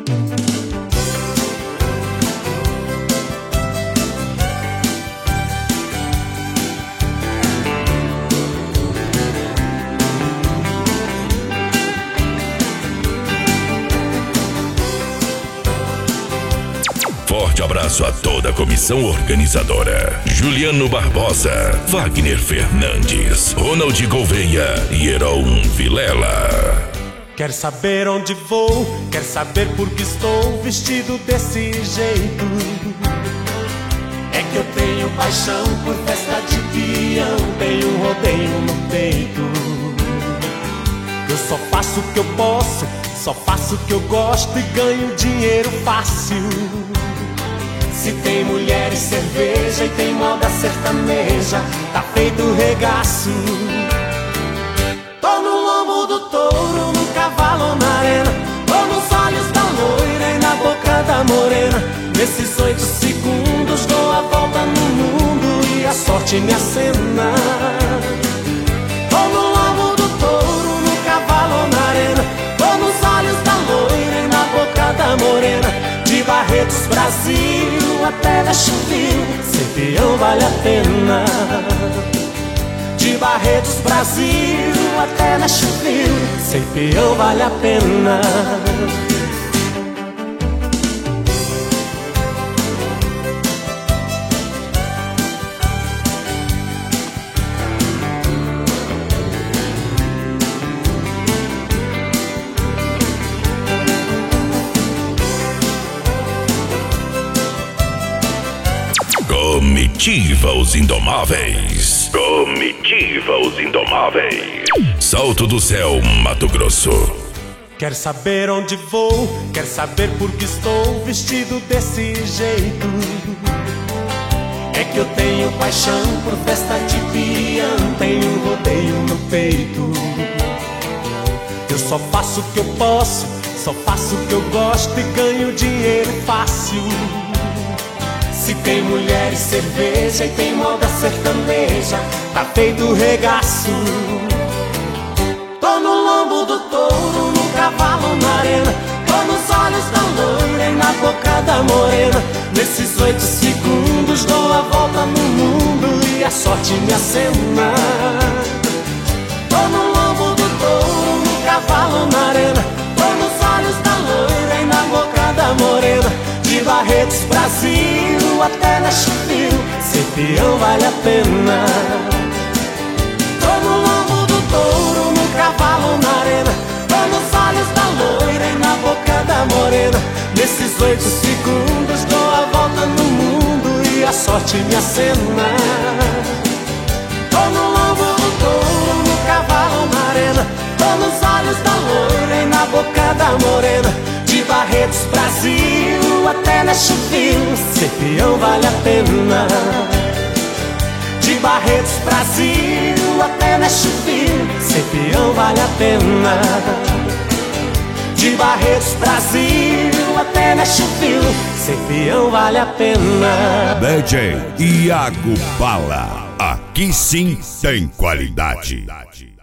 Forte abraço a toda a comissão organizadora: Juliano Barbosa, Wagner Fernandes, Ronald Gouveia e Heron Vilela. Quer saber onde vou? Quer saber por que estou vestido desse jeito? É que eu tenho paixão por festa de peão, tenho um rodeio no peito. Eu só faço o que eu posso, só faço o que eu gosto e ganho dinheiro fácil. Se tem mulher e cerveja e tem moda sertaneja, tá feito o regaço. Tô no lombo do touro, no cavalo, na arena, tô nos olhos da loira e na boca da morena. Nesses 8 segundos dou a volta no mundo e a sorte me acena. Tô no lombo do touro, no cavalo, na arena, tô nos olhos da loira e na boca da morena. De Barretos, Brasil, até Nashville, ser peão vale a pena. De Barretos, Brasil, até Nashville, ser peão vale a pena. Comitiva os Indomáveis. Comitiva os Indomáveis. Salto do Céu, Mato Grosso. Quer saber onde vou? Quer saber por que estou vestido desse jeito? É que eu tenho paixão por festa de peão, tenho um rodeio no peito. Eu só faço o que eu posso, só faço o que eu gosto e ganho dinheiro fácil. Se tem mulher e cerveja e tem moda sertaneja, tá feito o regaço. Tô no lombo do touro, no cavalo, na arena, tô nos olhos da loira e na boca da morena. Nesses 8 segundos dou a volta no mundo e a sorte me acena. Tô no lombo do touro, no cavalo, na arena, tô nos olhos da loira e na boca da morena. De Barretos, Brasil, até Nashville, ser peão vale a pena. Tô no lombo do touro, no cavalo, na arena, tô nos olhos da loira e na boca da morena. Nesses 8 segundos dou a volta no mundo e a sorte me acena. Tô no lombo do touro, no cavalo, na arena, tô nos olhos da loira e na boca da morena. De Barretos, Brasil, até Nashville, ser peão vale a pena. De Barretos, Brasil, até Nashville, ser peão vale a pena. De Barretos, Brasil, até Nashville, ser peão vale a pena. DJ Iago Bala, aqui sim tem qualidade.